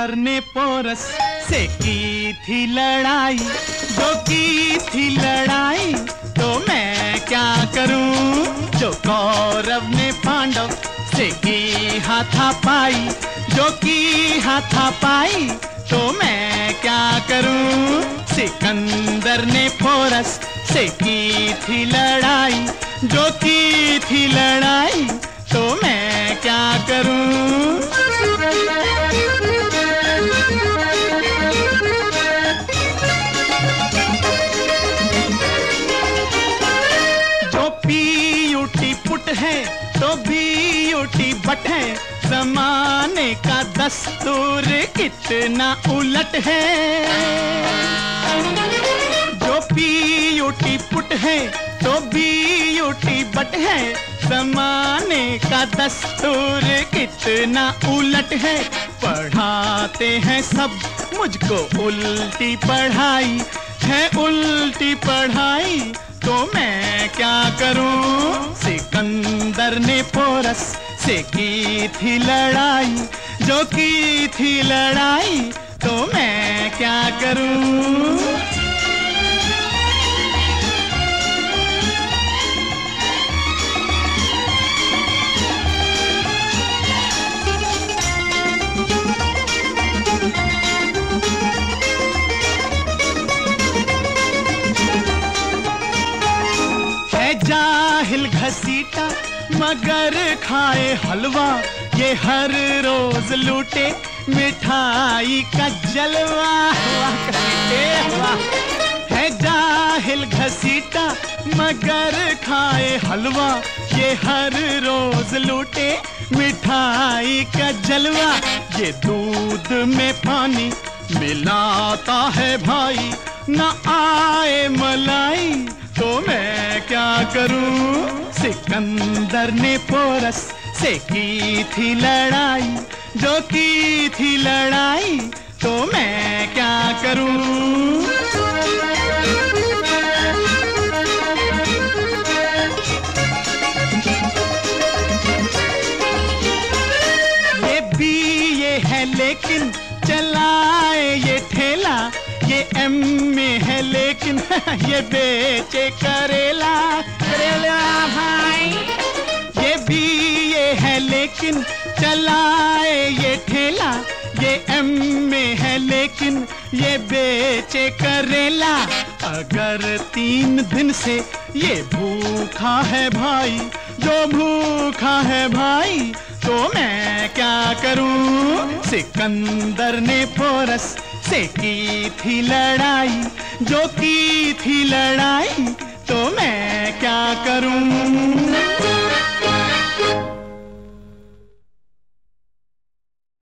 सिकंदर ने पोरस से की थी लड़ाई, जो की थी लड़ाई तो मैं क्या करूं। जो कौरव ने पांडव से की हाथापाई, जो की हाथापाई तो मैं क्या करूं। सिकंदर ने पोरस से की थी लड़ाई, जो की थी लड़ाई तो मैं क्या करूं। जो पीयूटी पुट है तो बीयूटी बट है, जमाने का दस्तूर कितना उलट है। जो पीयूटी पुट है तो बीयूटी बट है, जमाने का दस्तूर कितना उलट है। पढ़ाते हैं सब मुझको उल्टी पढ़ाई, है उल्टी पढ़ाई तो मैं क्या करूं। सिकंदर ने पोरस से की थी लड़ाई, जो की थी लड़ाई तो मैं क्या करूं। जाहिल घसीटा मगर खाए हलवा, ये हर रोज लूटे मिठाई का जलवा। है जाहिल घसीटा मगर खाए हलवा, ये हर रोज लूटे मिठाई का जलवा। ये दूध में पानी मिलाता है भाई, न आए मलाई तो मैं क्या करूं। सिकंदर ने पोरस से की थी लड़ाई, जो की थी लड़ाई तो मैं क्या करूं। ये भी ये है लेकिन चलाए ये ठेला, ये एम में है लेकिन ये बेचे करेला। करेला भाई ये भी ये है लेकिन चलाए ये ठेला, ये एम में है लेकिन ये बेचे करेला। अगर 3 दिन से ये भूखा है भाई, जो भूखा है भाई तो मैं क्या करूं। सिकंदर ने पोरस से की थी लड़ाई, जो की थी लड़ाई तो मैं क्या करूं।